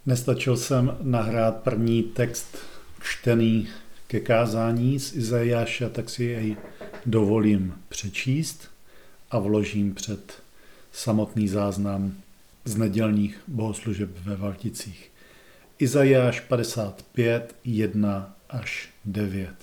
Nestačil jsem nahrát první text čtený ke kázání z Izajáše, tak si jej dovolím přečíst a vložím před samotný záznam z nedělních bohoslužeb ve Valticích. Izajáš 55, 1 až 9.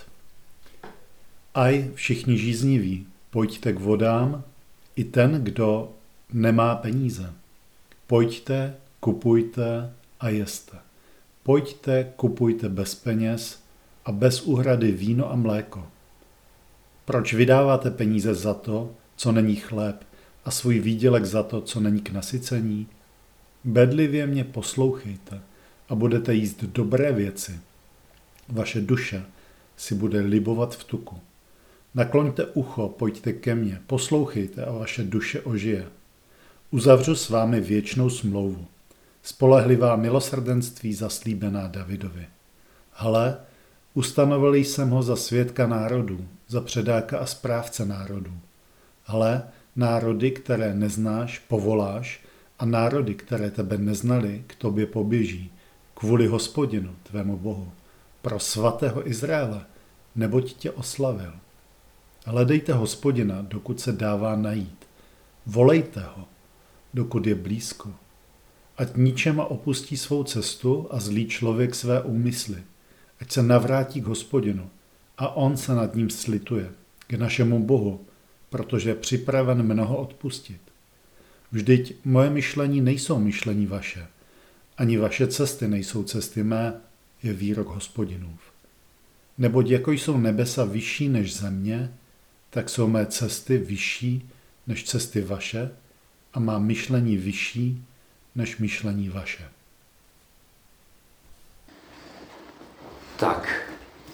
Aj všichni žízniví, pojďte k vodám, i ten, kdo nemá peníze. Pojďte, kupujte a jeste. Pojďte, kupujte bez peněz a bez úhrady víno a mléko. Proč vydáváte peníze za to, co není chléb, a svůj výdělek za to, co není k nasycení? Bedlivě mě poslouchejte a budete jíst dobré věci. Vaše duše si bude libovat v tuku. Nakloňte ucho, pojďte ke mně, poslouchejte a vaše duše ožije. Uzavřu s vámi věčnou smlouvu. Spolehlivá milosrdenství zaslíbená Davidovi. Hle, ustanovil jsem ho za svědka národů, za předáka a správce národů. Hle, národy, které neznáš, povoláš, a národy, které tebe neznali, k tobě poběží, kvůli Hospodinu, tvému Bohu, pro svatého Izraele, neboť tě oslavil. Hledejte Hospodina, dokud se dává najít. Volejte ho, dokud je blízko. Ať ničema opustí svou cestu a zlý člověk své úmysly. Ať se navrátí k Hospodinu a on se nad ním slituje, k našemu Bohu, protože je připraven mnoho odpustit. Vždyť moje myšlení nejsou myšlení vaše, ani vaše cesty nejsou cesty mé, je výrok Hospodinův. Neboť jako jsou nebesa vyšší než země, tak jsou mé cesty vyšší než cesty vaše a má myšlení vyšší než myšlení vaše. Tak,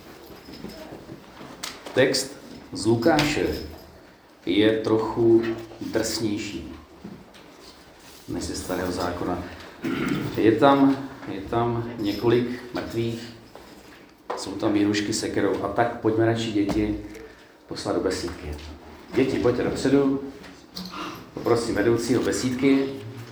text z Lukáše je trochu drsnější než ze Starého zákona. Je tam několik mrtvých, jsou tam výhrušky sekerou a tak pojďme radši děti poslat do besídky. Děti, pojďte dopředu, poprosím vedoucího besídky.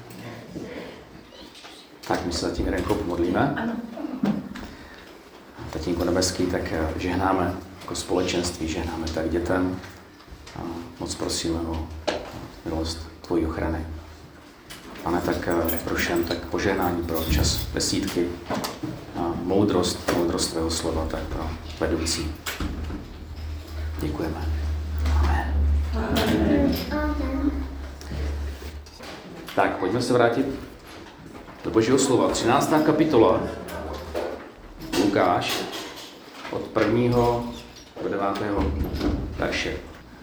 Tak my se zatím Renko pomodlíme. Ano. Tatínko nebeský, tak žehnáme jako společenství, žehnáme tak dětem a moc prosíme o milost tvojí ochrany. Pane, tak prošem, tak požehnání pro čas besídky a moudrost tvého slova, tak pro vedoucí. Děkujeme. Amen. Amen. Tak, pojďme se vrátit do Božího slova. 13. kapitola, Lukáš, od 1. do 9. verše.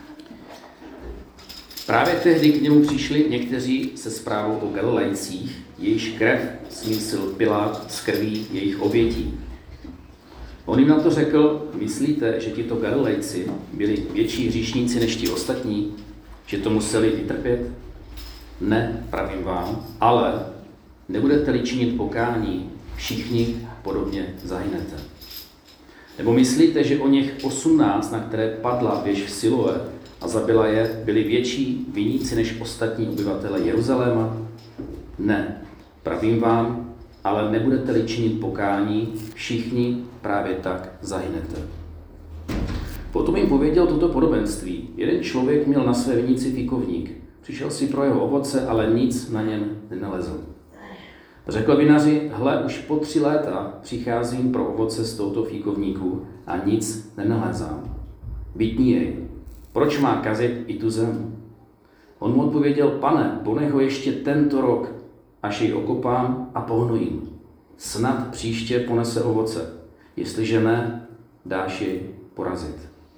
Právě tehdy k němu přišli někteří se zprávou o Galilejcích, jejichž krev smísil Pilát z krví jejich obětí. On jim na to řekl, myslíte, že tito Galilejci byli větší hříšníci než ti ostatní, že to museli vytrpět? Ne, pravím vám, ale nebudete-li činit pokání, všichni podobně zahynete. Nebo myslíte, že o něch 18, na které padla věž v Siloé a zabila je, byli větší viníci než ostatní obyvatele Jeruzaléma? Ne, pravím vám, ale nebudete-li činit pokání, všichni právě tak zahynete. Potom jim pověděl toto podobenství. Jeden člověk měl na své vinici fikovník. Přišel si pro jeho ovoce, ale nic na něm nenalezl. Řekl vinaři, hle, už po 3 léta přicházím pro ovoce z tohoto fíkovníku a nic nenalézám. Vytni jej. Proč má kazit i tu zem? On mu odpověděl, pane, ponech ho ještě tento rok, až jej okopám a pohnojím. Snad příště ponese ovoce. Jestliže ne, dáš jej porazit.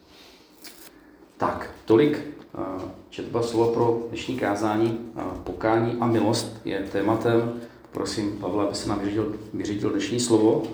Tak, tolik četba slova pro dnešní kázání. Pokání a milost je tématem. Prosím, Pavle, aby se nám vyřídil dnešní slovo.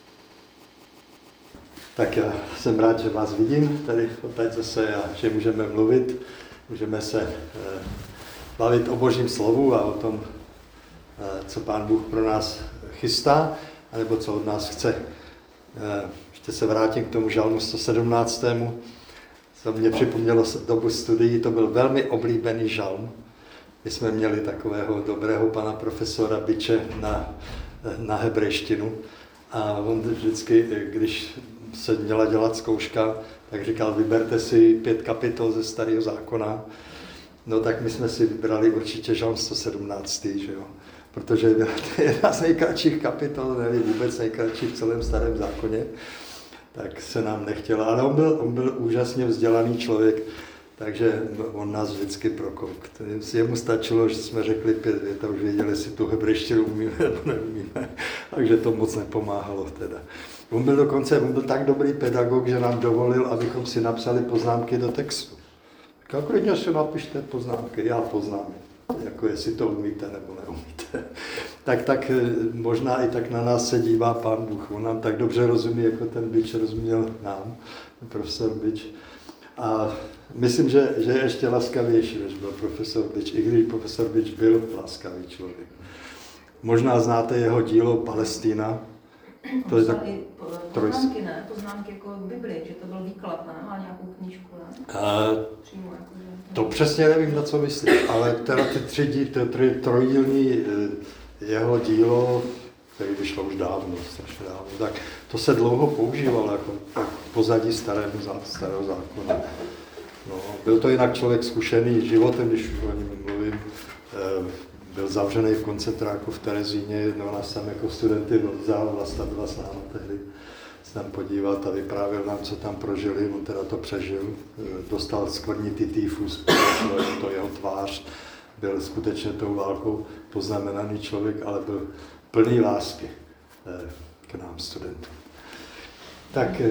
Tak já jsem rád, že vás vidím tady opět zase a že můžeme mluvit, můžeme se bavit o Božím slovu a o tom, co Pán Bůh pro nás chystá, anebo co od nás chce. Ještě se vrátím k tomu žalmu 117. Co mě připomnělo dobu studií, to byl velmi oblíbený žalm. My jsme měli takového dobrého pana profesora Biče na na hebrejštinu. A on vždycky, když se měla dělat zkouška, tak říkal, vyberte si 5 kapitol ze Starého zákona. No tak my jsme si vybrali určitě Žalm 117, že jo? Protože to je jedna z nejkratších kapitol, ne vůbec nejkratší v celém Starém zákoně, tak se nám nechtělo. Ale on byl úžasně vzdělaný člověk, takže on nás vždycky prokopl. Jemu stačilo, že jsme řekli 5 vět a už věděli, jestli tu hebrejštinu umíme nebo neumíme, takže to moc nepomáhalo teda. On byl tak dobrý pedagog, že nám dovolil, abychom si napsali poznámky do textu. Tak klidně si napište poznámky, já poznám, jako jestli to umíte nebo neumíte. Tak možná i tak na nás se dívá Pán Bůh. On nám tak dobře rozumí, jako ten Bič rozuměl nám, profesor Bič. A myslím, že je ještě laskavější, než byl profesor Bič, i když profesor Bič byl laskavý člověk. Možná znáte jeho dílo Palestina. To je tak poznámky, ne? Poznámky jako v Biblii, že to byl výklad, ne? Má nějakou knížku, ne? Přímo, jako, že... To přesně nevím, na co myslíš, ale teda ty trojdílní jeho dílo, které vyšlo už dávno, strašně dávno, tak to se dlouho používalo jako pozadí starého zákona. No, byl to jinak člověk zkušený životem, když o něm mluvím. Byl zavřený v koncentráku v Terezíně, no nás tam jako studenty vzal, Vlasta byla s námi tehdy se tam podívat a vyprávěl nám, co tam prožili, on teda to přežil, dostal skvrnitý tyfus, to jeho tvář, byl skutečně tou válkou poznamenaný člověk, ale byl plný lásky k nám studentům. Tak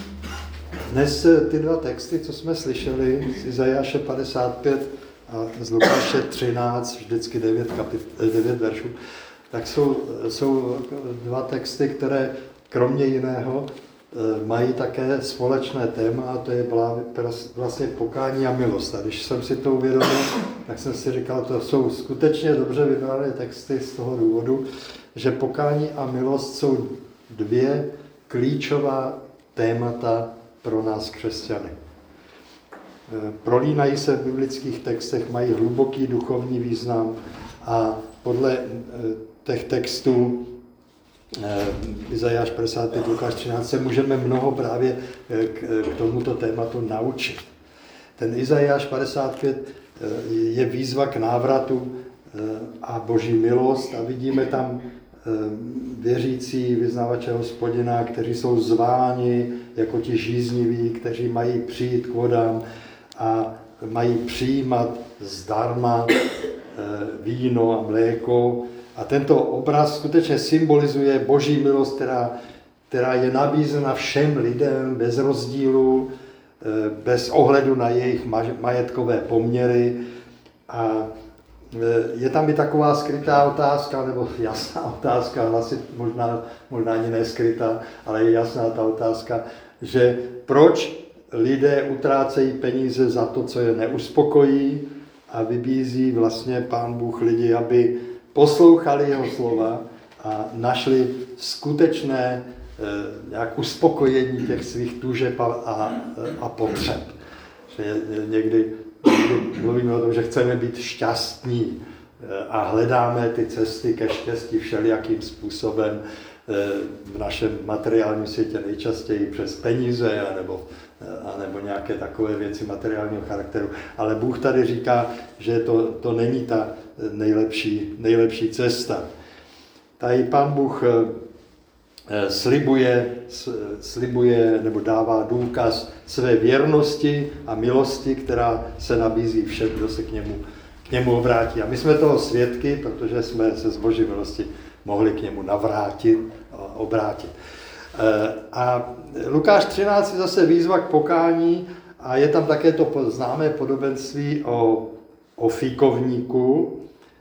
dnes ty 2 texty, co jsme slyšeli z Izajáše 55 a z Lukáše 13, vždycky 9 veršů, tak jsou 2 texty, které kromě jiného mají také společné téma, a to je vlastně pokání a milost. A když jsem si to uvědomil, tak jsem si říkal, to jsou skutečně dobře vybrané texty z toho důvodu, že pokání a milost jsou 2 klíčová témata pro nás křesťany. Prolínají se v biblických textech, mají hluboký duchovní význam a podle těch textů Izajáš 55, Lukáš 13 se můžeme mnoho právě k tomuto tématu naučit. Ten Izajáš 55 je výzva k návratu a boží milost a vidíme tam věřící vyznavače Hospodina, kteří jsou zváni jako ti žízniví, kteří mají přijít k vodám a mají přijímat zdarma víno a mléko. A tento obraz skutečně symbolizuje boží milost, která je nabízena všem lidem bez rozdílu, bez ohledu na jejich majetkové poměry. A je tam i taková skrytá otázka, nebo jasná otázka, vlastně možná ani neskrytá, ale je jasná ta otázka, že proč lidé utrácejí peníze za to, co je neuspokojí, a vybízí vlastně Pán Bůh lidi, aby poslouchali jeho slova a našli skutečné nějak uspokojení těch svých tužeb a potřeb. Že někdy mluvíme o tom, že chceme být šťastní a hledáme ty cesty ke štěstí všelijakým způsobem v našem materiálním světě, nejčastěji přes peníze anebo nějaké takové věci materiálního charakteru. Ale Bůh tady říká, že to není ta nejlepší cesta. Tady Pán Bůh slibuje nebo dává důkaz své věrnosti a milosti, která se nabízí všem, kdo se k němu obrátí. A my jsme toho svědky, protože jsme se z boží milosti mohli k němu navrátit a obrátit. A Lukáš 13 je zase výzva k pokání a je tam také to známé podobenství o fíkovníku.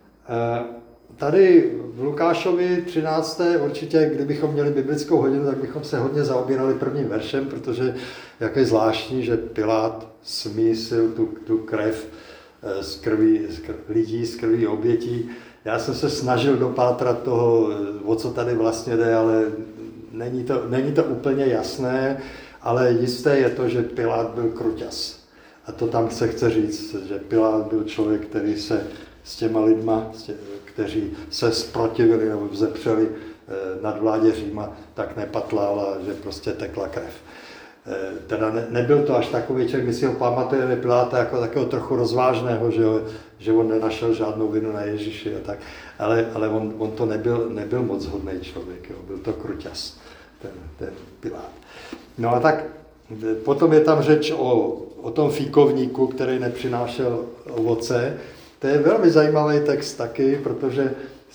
Tady v Lukášovi 13. určitě, kdybychom měli biblickou hodinu, tak bychom se hodně zaobírali prvním veršem, protože jak je zvláštní, že Pilát smísil tu krev z krví lidí, z krví obětí. Já jsem se snažil dopátrat toho, o co tady vlastně jde, ale není to úplně jasné, ale jisté je to, že Pilát byl kruťas. A to tam se chce říct, že Pilát byl člověk, který se s těma lidma, kteří se zprotivili nebo vzepřeli nadvládě Říma tak nepatlal a že prostě tekla krev. Teda nebyl to až takový člověk, my si ho pamatujeme Piláta jako takového trochu rozvážného, že on nenašel žádnou vinu na Ježíši a tak, ale on to nebyl moc hodný člověk, jo. Byl to kruťas, ten Pilát. No a tak potom je tam řeč o tom fíkovníku, který nepřinášel ovoce. To je velmi zajímavý text taky, protože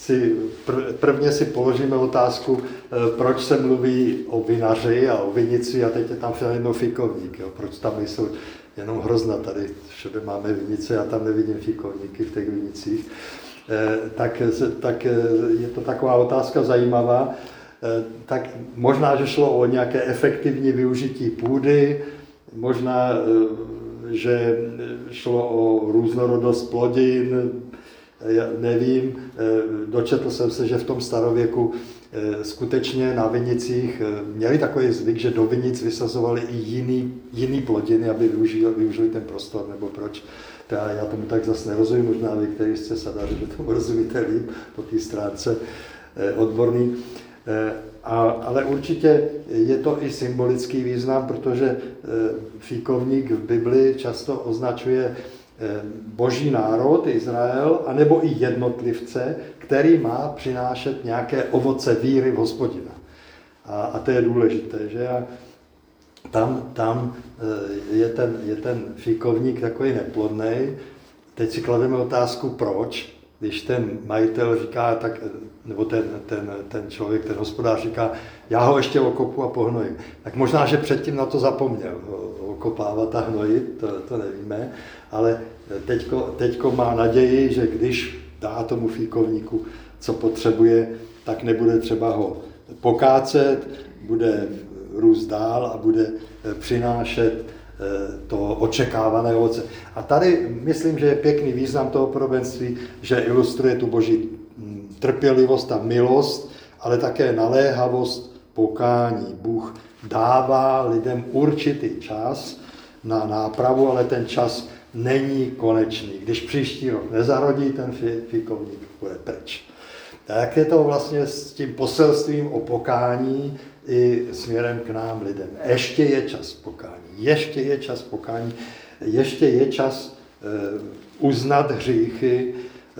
prvně si položíme otázku, proč se mluví o vinaři a o vinici a teď je tam jednou fíkovník. Jo? Proč tam nejsou jenom hrozna, tady všude máme vinice, já tam nevidím fíkovníky v těch vinicích. Tak je to taková otázka zajímavá. Tak možná, že šlo o nějaké efektivní využití půdy, možná, že šlo o různorodost plodin, já nevím, dočetl jsem se, že v tom starověku skutečně na vinicích měli takový zvyk, že do vinic vysazovali i jiný plodiny, aby využili ten prostor, nebo proč. Já tomu tak zase nerozumím, možná vy, kteří jste sadaři, že tomu rozumíte líp po té stránce odborný. Ale určitě je to i symbolický význam, protože fíkovník v Bibli často označuje boží národ, Izrael, anebo i jednotlivce, který má přinášet nějaké ovoce víry v Hospodina. A to je důležité, že tam je ten fíkovník takový neplodný. Teď si klademe otázku, proč, když ten majitel říká, tak, nebo ten člověk, ten hospodář říká, já ho ještě okopu a pohnojím. Tak možná, že předtím na to zapomněl, okopávat a hnojit, to nevíme, ale teďko má naději, že když dá tomu fíkovníku, co potřebuje, tak nebude třeba ho pokácet, bude růst dál a bude přinášet to očekávané ovoce. A tady myslím, že je pěkný význam toho podobenství, že ilustruje tu boží trpělivost a milost, ale také naléhavost pokání. Bůh dává lidem určitý čas na nápravu, ale ten čas není konečný. Když příští rok nezarodí, ten fíkovník bude pryč. Tak je to vlastně s tím poselstvím o pokání i směrem k nám lidem. Ještě je čas pokání, ještě je čas pokání, ještě je čas uznat hříchy,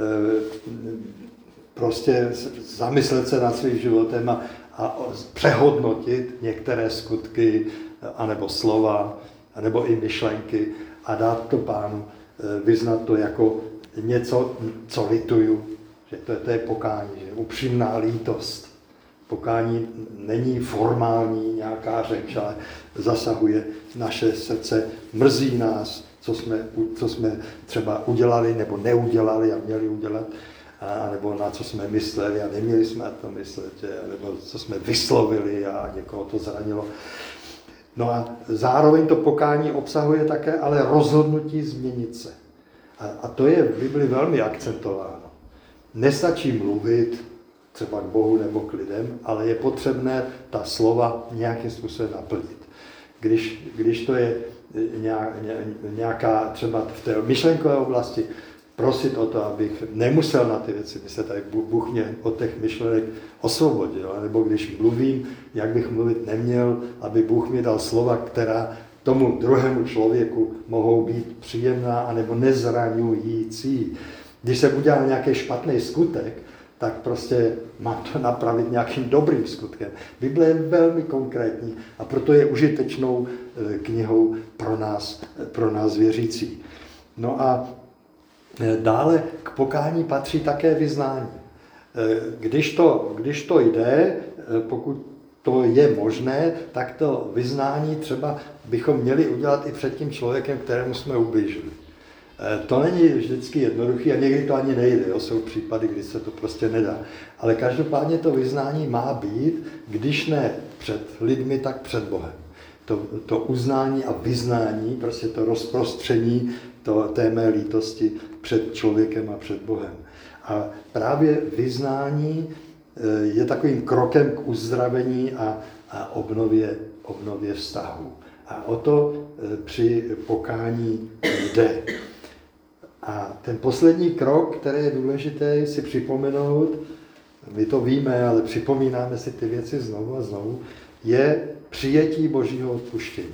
prostě zamyslet se nad svým životem a přehodnotit některé skutky, anebo slova, anebo i myšlenky a dát to Pánu, vyznat to jako něco, co lituju, že to je pokání, že upřímná lítost. Pokání není formální nějaká řeč, ale zasahuje naše srdce, mrzí nás, co jsme třeba udělali nebo neudělali a měli udělat, nebo na co jsme mysleli a neměli jsme na to myslet, nebo co jsme vyslovili a někoho to zranilo. No a zároveň to pokání obsahuje také ale rozhodnutí změnit se. A to je v Bibli velmi akcentováno. Nestačí mluvit třeba k Bohu nebo k lidem, ale je potřebné ta slova nějakým způsobem naplnit. Když to je nějaká třeba v té myšlenkové oblasti, prosit o to, abych nemusel na ty věci myslet, tak Bůh mě od těch myšlenek osvobodil. Nebo když mluvím, jak bych mluvit neměl, aby Bůh mi dal slova, která tomu druhému člověku mohou být příjemná anebo nezraňující. Když jsem udělal nějaký špatný skutek, tak prostě mám to napravit nějakým dobrým skutkem. Bible je velmi konkrétní a proto je užitečnou knihou pro nás věřící. No a dále k pokání patří také vyznání. Když to jde, pokud to je možné, tak to vyznání třeba bychom měli udělat i před tím člověkem, kterému jsme ublížili. To není vždycky jednoduché a někdy to ani nejde. Jo? Jsou případy, kdy se to prostě nedá. Ale každopádně to vyznání má být, když ne před lidmi, tak před Bohem. To uznání a vyznání, prostě to rozprostření té mé lítosti před člověkem a před Bohem. A právě vyznání je takovým krokem k uzdravení a obnově vztahu. A o to při pokání jde. A ten poslední krok, který je důležité si připomenout, my to víme, ale připomínáme si ty věci znovu a znovu, je přijetí Božího odpuštění.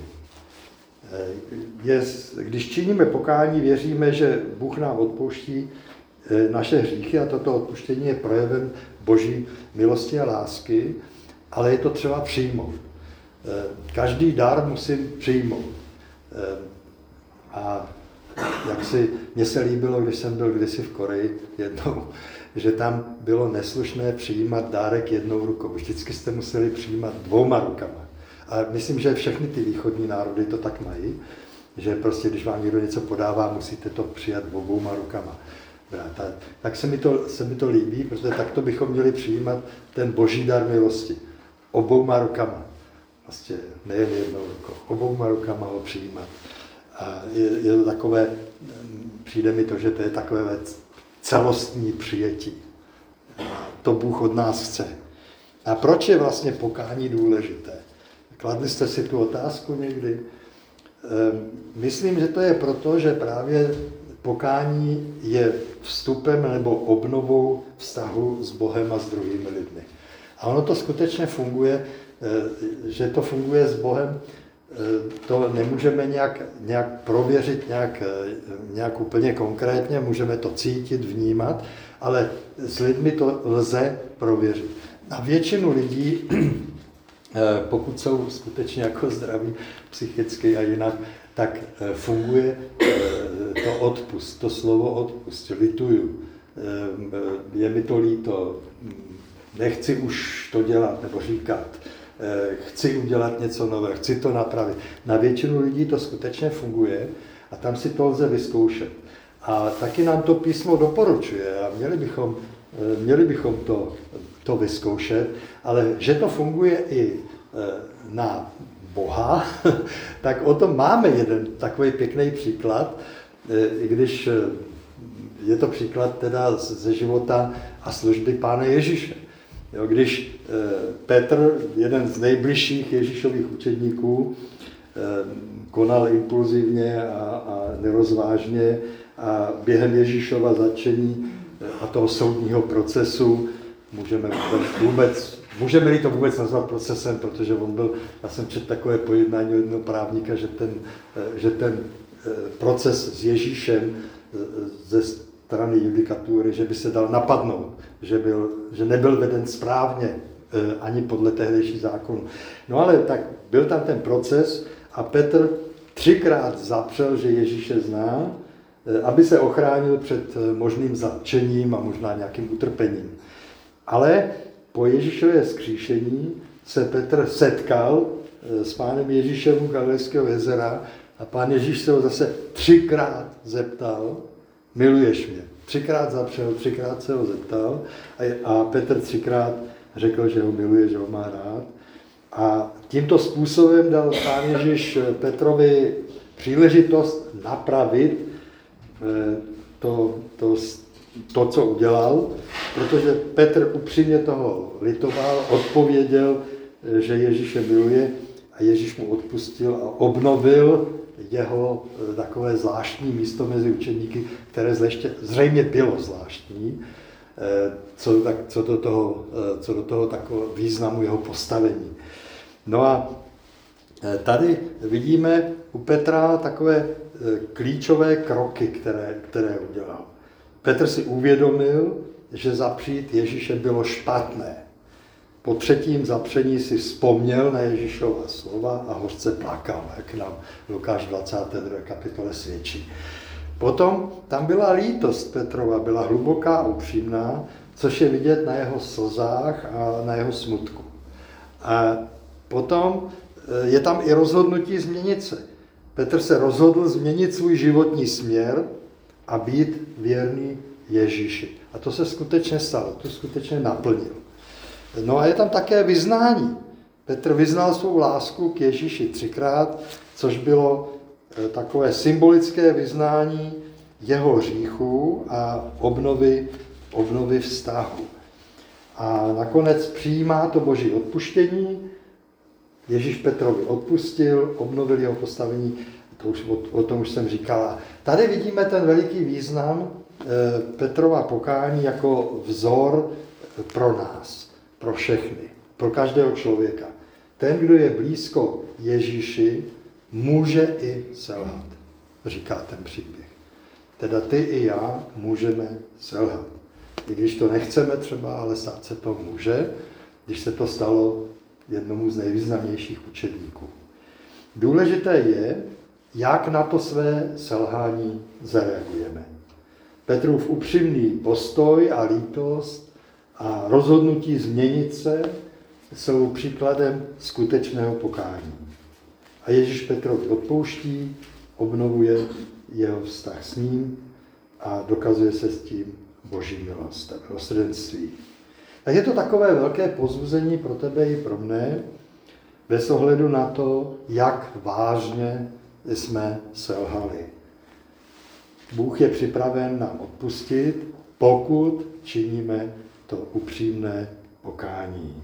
Když činíme pokání, věříme, že Bůh nám odpouští naše hříchy a toto odpuštění je projevem Boží milosti a lásky, ale je to třeba přijmout. Každý dar musím přijmout. A mně se líbilo, když jsem byl kdysi v Koreji jednou, že tam bylo neslušné přijímat dárek jednou rukou. Vždycky jste museli přijímat 2 rukama. A myslím, že všechny ty východní národy to tak mají, že prostě, když vám někdo něco podává, musíte to přijat 2 rukama. Tak se mi to líbí, protože takto bychom měli přijímat ten boží dar milosti. 2 rukama. Vlastně nejen 1 rukou, 2 rukama ho přijímat. A je to takové, přijde mi to, že to je takové celostní přijetí. A to Bůh od nás chce. A proč je vlastně pokání důležité? Kladli jste si tu otázku někdy? Myslím, že to je proto, že právě pokání je vstupem nebo obnovou vztahu s Bohem a s druhými lidmi. A ono to skutečně funguje, že to funguje s Bohem, to nemůžeme nějak prověřit nějak úplně konkrétně, můžeme to cítit, vnímat, ale s lidmi to lze prověřit. A většinu lidí, pokud jsou skutečně jako zdraví psychicky a jinak, tak funguje to slovo odpust, lituju, je mi to líto, nechci už to dělat nebo říkat, chci udělat něco nového, chci to napravit. Na většinu lidí to skutečně funguje a tam si to lze vyzkoušet. A taky nám to písmo doporučuje a měli bychom to vyzkoušet, ale že to funguje i na Boha, tak o tom máme jeden takový pěkný příklad, i když je to příklad teda ze života a služby Pána Ježíše. Jo, když Petr, jeden z nejbližších Ježíšových učedníků, konal impulzivně a nerozvážně a během Ježíšova zatčení a toho soudního procesu, můžeme-li to vůbec nazvat procesem, protože já jsem četl takové pojednání jednoho právníka, že ten proces s Ježíšem ze strany judikatury, že by se dal napadnout, že nebyl veden správně ani podle tehdejší zákonu. No ale tak byl tam ten proces a Petr 3krát zapřel, že Ježíše zná, aby se ochránil před možným zatčením a možná nějakým utrpením. Ale po Ježíšově vzkříšení se Petr setkal s Pánem Ježíšem u Galilejského jezera a Pán Ježíš se ho zase 3krát zeptal, miluješ mě? 3krát zapřel, 3krát se ho zeptal a Petr 3krát řekl, že ho miluje, že ho má rád. A tímto způsobem dal Pán Ježíš Petrovi příležitost napravit to, co udělal, protože Petr upřímně toho litoval, odpověděl, že Ježíše miluje a Ježíš mu odpustil a obnovil jeho takové zvláštní místo mezi učeníky, které zřejmě bylo zvláštní, co do toho takového významu jeho postavení. No a tady vidíme u Petra takové klíčové kroky, které udělal. Petr si uvědomil, že zapřít Ježíše bylo špatné. Po 3. zapření si vzpomněl na Ježíšova slova a hořce plakal, jak nám Lukáš 22. kapitole svědčí. Potom tam byla lítost Petrova, byla hluboká a upřímná, což je vidět na jeho slzách a na jeho smutku. A potom je tam i rozhodnutí změnit se. Petr se rozhodl změnit svůj životní směr a být věrný Ježíši. A to se skutečně stalo, to skutečně naplnil. No a je tam také vyznání. Petr vyznal svou lásku k Ježíši 3krát, což bylo takové symbolické vyznání jeho hříchů a obnovy vztahu. A nakonec přijímá to boží odpuštění. Ježíš Petrovi odpustil, obnovil jeho postavení, o tom už jsem říkala. Tady vidíme ten veliký význam Petrova pokání jako vzor pro nás, pro všechny, pro každého člověka. Ten, kdo je blízko Ježíši, může i selhat, říká ten příběh. Teda ty i já můžeme selhat. I když to nechceme třeba, ale stát se to může, když se to stalo jednomu z nejvýznamnějších učedníků. Důležité je, jak na to své selhání zareagujeme. Petrův upřímný postoj a lítost a rozhodnutí změnit se jsou příkladem skutečného pokání. A Ježíš Petrovi odpouští, obnovuje jeho vztah s ním a dokazuje se s tím Boží milost a milosrdenství. A je to takové velké povzbuzení pro tebe i pro mne, bez ohledu na to, jak vážně jsme selhali. Bůh je připraven nám odpustit, pokud činíme to upřímné pokání.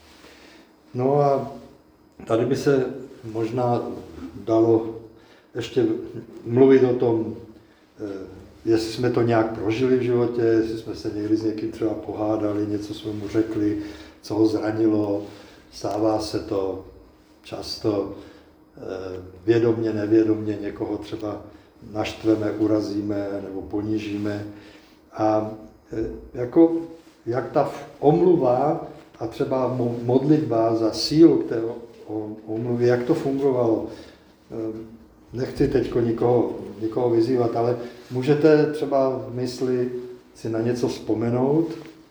No a tady by se možná dalo ještě mluvit o tom, jestli jsme to nějak prožili v životě, jestli jsme se někdy s někým třeba pohádali, něco jsme mu řekli, co ho zranilo. Stává se to často vědomně, nevědomně, někoho třeba naštveme, urazíme nebo ponížíme. A jak ta omluva a třeba modlitba za sílu k té omluvy, jak to fungovalo. Nechci teď nikoho vyzývat, ale můžete třeba v mysli si na něco vzpomenout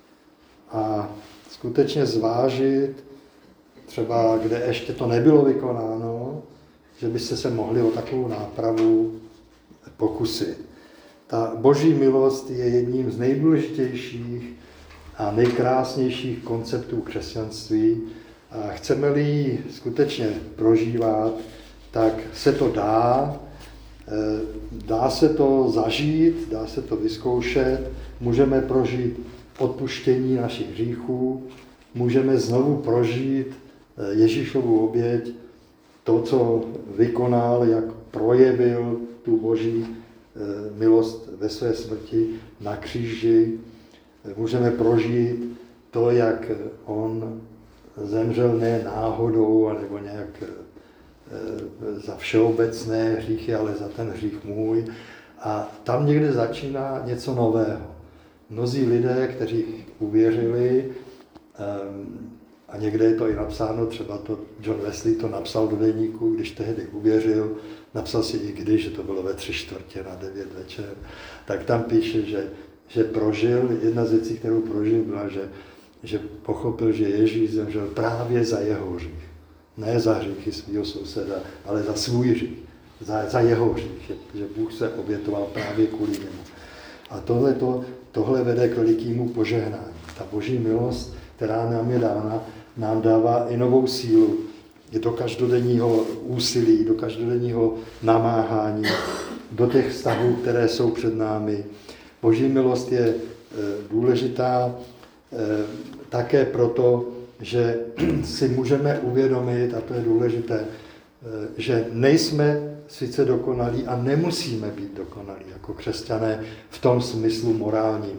a skutečně zvážit, třeba kde ještě to nebylo vykonáno, že byste se mohli o takovou nápravu pokusit. Ta Boží milost je jedním z nejdůležitějších a nejkrásnějších konceptů křesťanství. A chceme-li ji skutečně prožívat, tak se to dá se to zažít, dá se to vyzkoušet, můžeme prožít odpuštění našich hříchů, můžeme znovu prožít Ježíšovu oběť, to, co vykonal, jak projevil tu Boží milost ve své smrti na kříži. Můžeme prožít to, jak on zemřel ne náhodou, anebo nějak za všeobecné hříchy, ale za ten hřích můj. A tam někde začíná něco nového. Mnozí lidé, kteří uvěřili, a někde je to i napsáno, třeba to John Wesley to napsal do deníku, když tehdy uvěřil, napsal si i kdy, že to bylo ve 3/4 na 9 večer, tak tam píše, že prožil, jedna z věcí, kterou prožil, byla, že pochopil, že Ježíš zemřel právě za jeho hřích. Ne za hříchy svého souseda, ale za svůj hřích, za jeho hřích, že Bůh se obětoval právě kvůli němu. A tohle vede k velikému požehnání. Ta Boží milost, která nám je dána, nám dává i novou sílu do každodenního úsilí, do každodenního namáhání, do těch vztahů, které jsou před námi. Boží milost je důležitá také proto, že si můžeme uvědomit, a to je důležité, že nejsme sice dokonalí a nemusíme být dokonalí jako křesťané v tom smyslu morálním.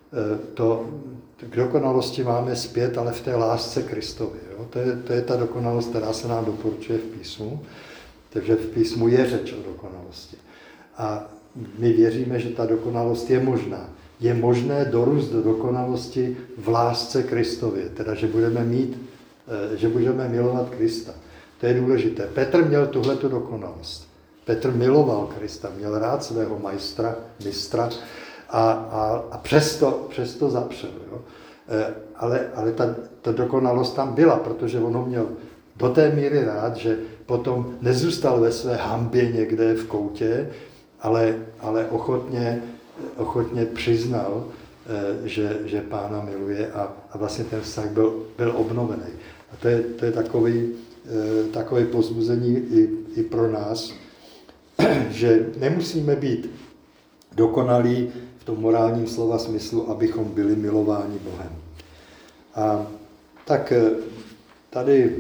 K dokonalosti máme zpět, ale v té lásce Kristovi. Jo? To je ta dokonalost, která se nám doporučuje v písmu. Takže v písmu je řeč o dokonalosti. A my věříme, že ta dokonalost je možná. Je možné dorůst do dokonalosti v lásce Kristově, teda že budeme milovat Krista. To je důležité. Petr měl tuhletu dokonalost. Petr miloval Krista, měl rád svého mistra a přesto zapřel. Jo? Ale ta dokonalost tam byla, protože on ho měl do té míry rád, že potom nezůstal ve své hanbě někde v koutě, ale ochotně přiznal, že Pána miluje a vlastně ten vztah byl obnovený. A to je takové povzbuzení i pro nás, že nemusíme být dokonalí v tom morálním slova smyslu, abychom byli milováni Bohem. A tak tady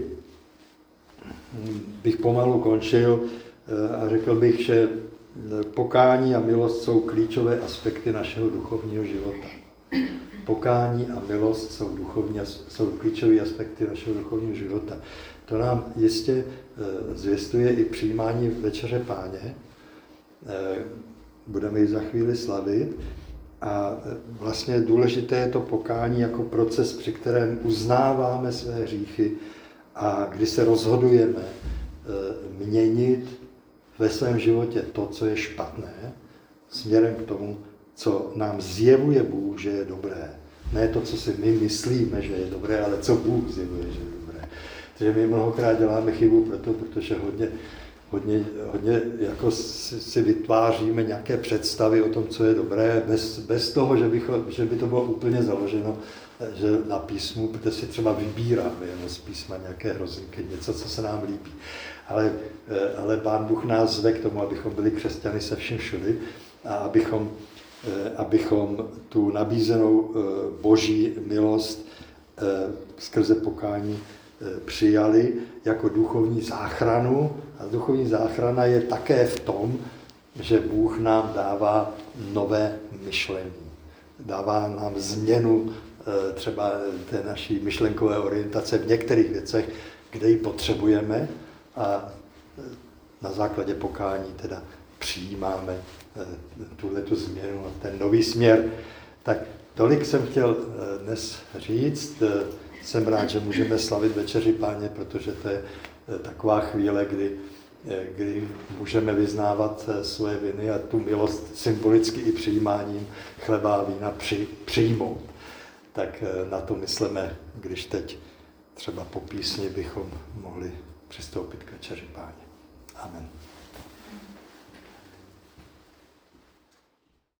bych pomalu končil a řekl bych, že pokání a milost jsou klíčové aspekty našeho duchovního života. pokání a milost jsou klíčové aspekty našeho duchovního života. To nám jistě zvěstuje i přijímání večeře Páně. Budeme ji za chvíli slavit. A vlastně důležité je to pokání jako proces, při kterém uznáváme své hříchy a kdy se rozhodujeme měnit ve svém životě to, co je špatné, směrem k tomu, co nám zjevuje Bůh, že je dobré. Ne to, co si my myslíme, že je dobré, ale co Bůh zjevuje, že je dobré. Takže my mnohokrát děláme chybu protože hodně jako si vytváříme nějaké představy o tom, co je dobré, bez toho, že by to bylo úplně založeno že na písmu, protože si třeba vybíráme jenom z písma nějaké hrozinky, něco, co se nám líbí. Ale Pán Bůh nás zve k tomu, abychom byli křesťany se vším všudy a abychom tu nabízenou boží milost skrze pokání přijali jako duchovní záchranu. A duchovní záchrana je také v tom, že Bůh nám dává nové myšlení. Dává nám změnu třeba té naší myšlenkové orientace v některých věcech, kde ji potřebujeme a na základě pokání teda přijímáme tuhletu změnu a ten nový směr. Tak tolik jsem chtěl dnes říct. Jsem rád, že můžeme slavit večeři Páně, protože to je taková chvíle, kdy můžeme vyznávat svoje viny a tu milost symbolicky i přijímáním chleba a vína přijmout. Tak na to myslíme, když teď třeba po písni bychom mohli přistoupit k večeři Páně. Amen.